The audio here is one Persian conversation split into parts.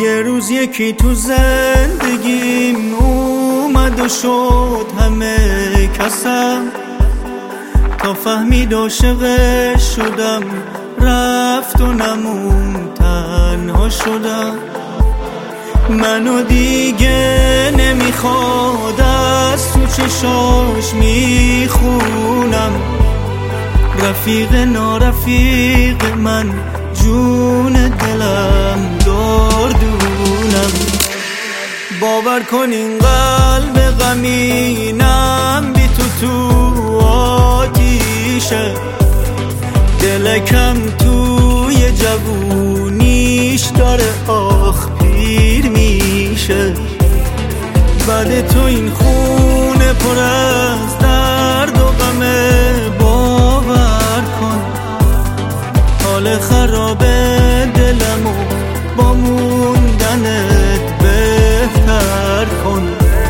یه روز یکی تو زندگیم اومد و شد همه کسم، تا فهمید عاشقش شدم رفت و نمون تنها شدم. منو دیگه نمیخواد از تو چشاش میخونم، رفیق نارفیق من جون دلم دردونم. باور کن این قلب غمینم بی تو آتیشه، دلکم توی جوونیش داره آخ پیر میشه. بعد تو این خونه پر از درد و غمه، باور کن حال خراب دلمو با موندنت بهتر کن.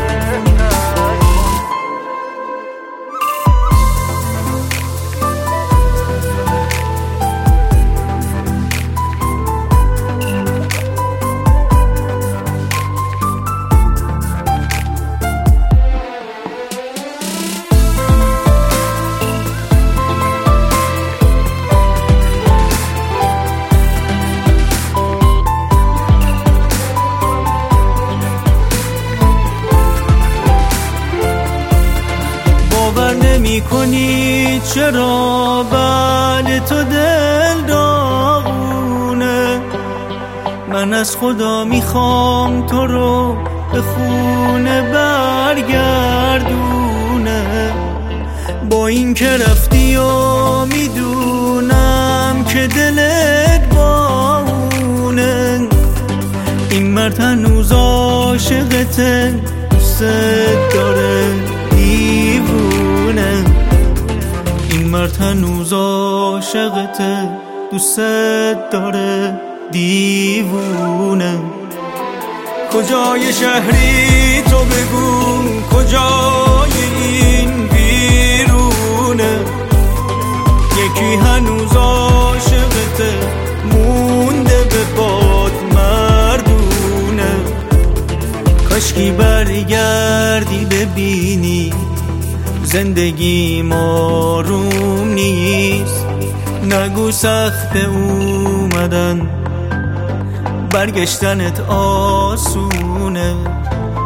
باور نمی کنی چرا بعد تو دل داغونه، من از خدا میخوام تو رو به خونه برگردونه. با این که رفتی و میدونم که دلت باونه، این مرد هنوز عاشقته، دوست داره دیوونه. این مرد هنوز عاشقته، دوست داره دیوونه. کجای شهری تو بگو، کجای این بیرونه، یکی هنوز عاشقته مونده به باد مردونه. کاشکی برگردی ببینی زندگی آروم نیست، نگو سخت اومدن برگشتنت آسونه.